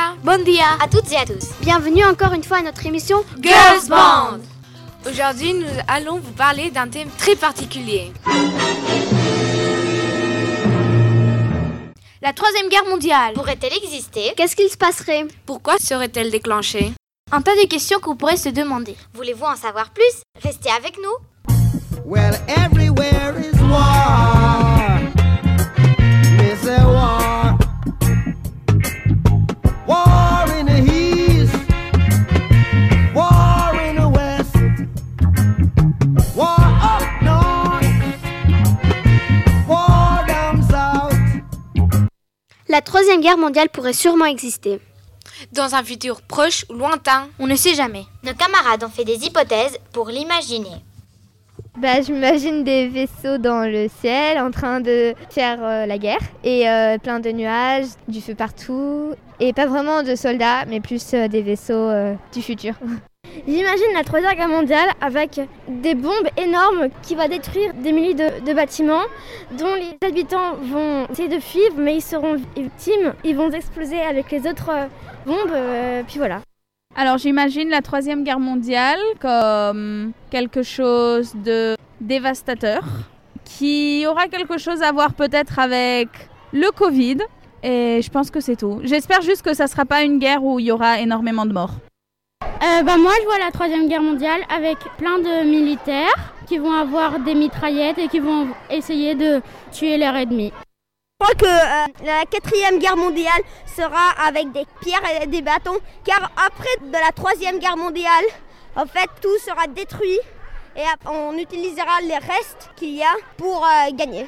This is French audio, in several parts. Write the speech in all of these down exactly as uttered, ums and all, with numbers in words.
dia. Bon dia à toutes et à tous. Bienvenue encore une fois à notre émission Girls Band. Aujourd'hui, nous allons vous parler d'un thème très particulier. La Troisième Guerre mondiale. Pourrait-elle exister? Qu'est-ce qu'il se passerait? Pourquoi serait-elle déclenchée? Un tas de questions que vous pourrez se demander. Voulez-vous en savoir plus? Restez avec nous. Well, everywhere is war. It's a war. War in the east. War in the west. War up north. War down south. La Troisième Guerre mondiale pourrait sûrement exister. Dans un futur proche ou lointain, on ne sait jamais. Nos camarades ont fait des hypothèses pour l'imaginer. Bah, j'imagine des vaisseaux dans le ciel en train de faire euh, la guerre et euh, plein de nuages, du feu partout et pas vraiment de soldats mais plus euh, des vaisseaux euh, du futur. J'imagine la Troisième Guerre mondiale avec des bombes énormes qui vont détruire des milliers de, de bâtiments dont les habitants vont essayer de fuir mais ils seront victimes, ils vont exploser avec les autres euh, bombes, euh, puis voilà. Alors j'imagine la Troisième Guerre mondiale comme quelque chose de dévastateur, qui aura quelque chose à voir peut-être avec le Covid, et je pense que c'est tout. J'espère juste que ça ne sera pas une guerre où il y aura énormément de morts. Euh, bah moi je vois la Troisième Guerre mondiale avec plein de militaires qui vont avoir des mitraillettes et qui vont essayer de tuer leurs ennemis. Je crois que euh, la quatrième guerre mondiale sera avec des pierres et des bâtons, car après de la troisième guerre mondiale, en fait, tout sera détruit et on utilisera les restes qu'il y a pour euh, gagner.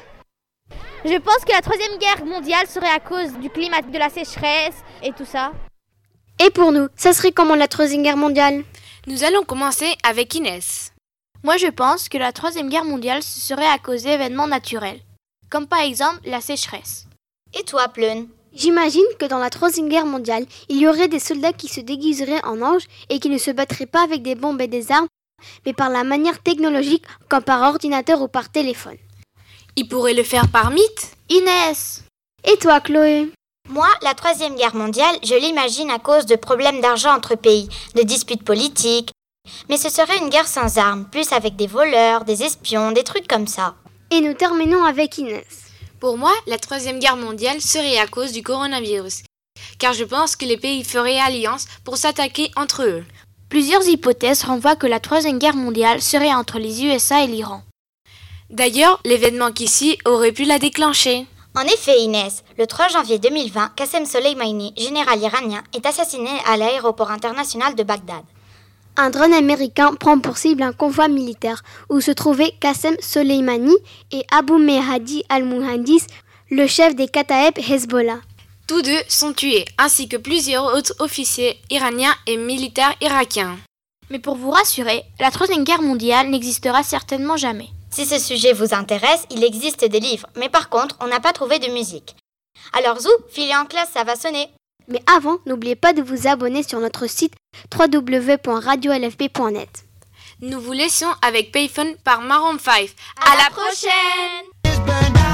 Je pense que la troisième guerre mondiale serait à cause du climat, de la sécheresse et tout ça. Et pour nous, ça serait comment la Troisième Guerre mondiale? Nous allons commencer avec Inès. Moi je pense que la Troisième Guerre mondiale serait à cause d'événements naturels, comme par exemple la sécheresse. Et toi, Pleune? J'imagine que dans la Troisième Guerre mondiale, il y aurait des soldats qui se déguiseraient en anges et qui ne se battraient pas avec des bombes et des armes, mais par la manière technologique, comme par ordinateur ou par téléphone. Ils pourraient le faire par mythe. Inès! Et toi, Chloé? Moi, la Troisième Guerre mondiale, je l'imagine à cause de problèmes d'argent entre pays, de disputes politiques. Mais ce serait une guerre sans armes, plus avec des voleurs, des espions, des trucs comme ça. Et nous terminons avec Inès. Pour moi, la Troisième Guerre mondiale serait à cause du coronavirus, car je pense que les pays feraient alliance pour s'attaquer entre eux. Plusieurs hypothèses renvoient que la Troisième Guerre mondiale serait entre les U S A et l'Iran. D'ailleurs, l'événement qui suit aurait pu la déclencher. En effet, Inès, le trois janvier deux mille vingt, Qassem Soleimani, général iranien, est assassiné à l'aéroport international de Bagdad. Un drone américain prend pour cible un convoi militaire où se trouvaient Qassem Soleimani et Abu Mehdi al-Muhandis, le chef des Kataeb Hezbollah. Tous deux sont tués, ainsi que plusieurs autres officiers iraniens et militaires irakiens. Mais pour vous rassurer, la Troisième Guerre mondiale n'existera certainement jamais. Si ce sujet vous intéresse, il existe des livres, mais par contre, on n'a pas trouvé de musique. Alors Zou, filez en classe, ça va sonner. Mais avant, n'oubliez pas de vous abonner sur notre site w w w point radio l f b point net. Nous vous laissons avec Payphone par Maroon five. À, à la prochaine, prochaine